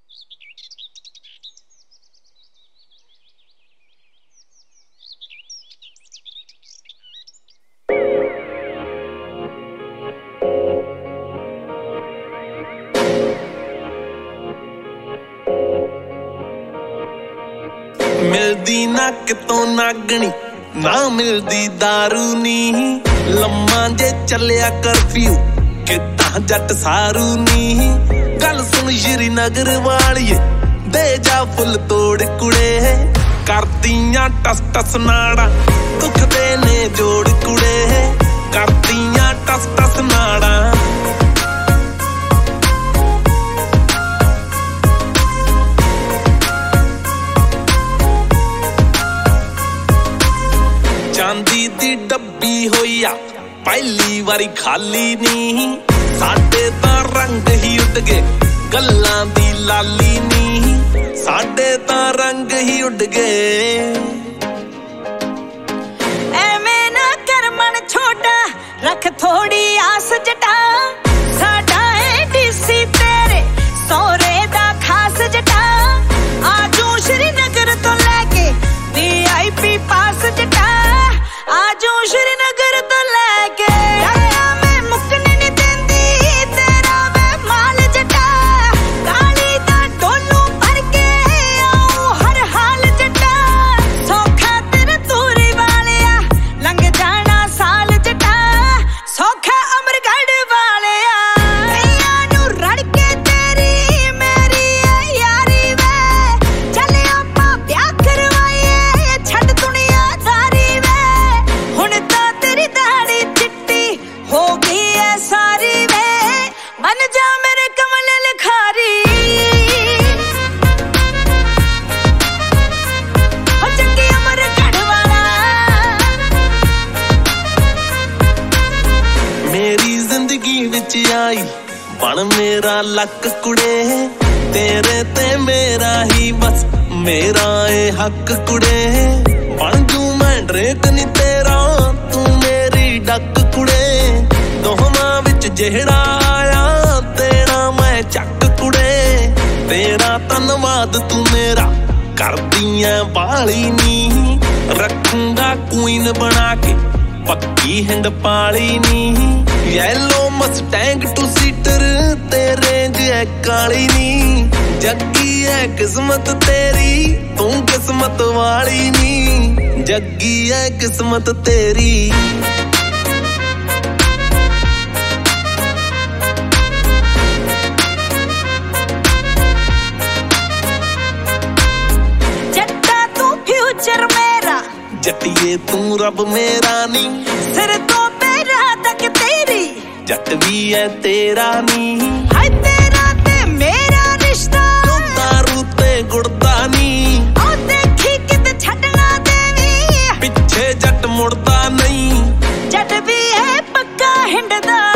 मिलदी ना कितों नागनी ना मिलदी दारू नी लम्मा जे चलिया करफ्यू किता जट सारू नी गल सुन श्रीनगर वालिए दे जा फुल तोड़ कुड़े करदियां टस टस नाड़ा दुख दे ने जोड़ कुड़े करदियां टस टस नाड़ा चांदी दी डब्बी होई आ पहली वारी खाली नी साडे तां रंग ही उड़ गए गल्लां दी लाली नी साडे तां रंग ही उड़ गए एवें ना कर मन छोटा रख थोड़ी आस जटा साडा डीसी तेरे सोरे दा खास जटा आजू श्रीनगर तो लेके VIP पास जटा आजू श्रीनगर तो लेके मैं मुकने नहीं देंदी तेरा वे माल जटा काली दा डोलू भर के आऊं हर हाल जटा सौखा तेरे दूरी वालिया लंघ जाना साल जटा सौखा अमरगढ़ वालिया मैया नू रड़ के तेरी मेरी यारी वे चले आपां ब्याह करवाइए छड़ दुनिया सारी वे हुण तां तेरी दाढ़ी चिट्टी हो गई है सारी वे बन जा मेरे कमल लिखारी हो चंगी अमरगढ़ वाला मेरी जिंदगी विच आई बन मेरा लक कुड़े तेरे ते मेरा ही बस मेरा ए हक कुड़े बन जू मैं ड्रेक नी तेरा तू मेरी डक कुड़े दोहां विच जेड़ा आया तेरा मैं चक कुड़े तेरा धन्नवाद तू मेरा करदियां बाली नी रखूंगा क्वीन बना के पक्की हिंद पाली नी येलो मस्टैंग टू सीटर तेरे जे काली नी जग्गी है किस्मत तेरी तू किस्मत वाली नी जग्गी है किस्मत तेरी जट्टा तू फ्यूचर मेरा जट्टिए तू रब मेरा नी सिर तो पैरा तक तेरी जट भी है तेरा नी हाय तेरा ते मेरा रिश्ता दारू ते गुड़दा नी ओ देखी किते छड़ना देवी पिछे जट मुड़दा नहीं जट भी है पक्का हिंडदा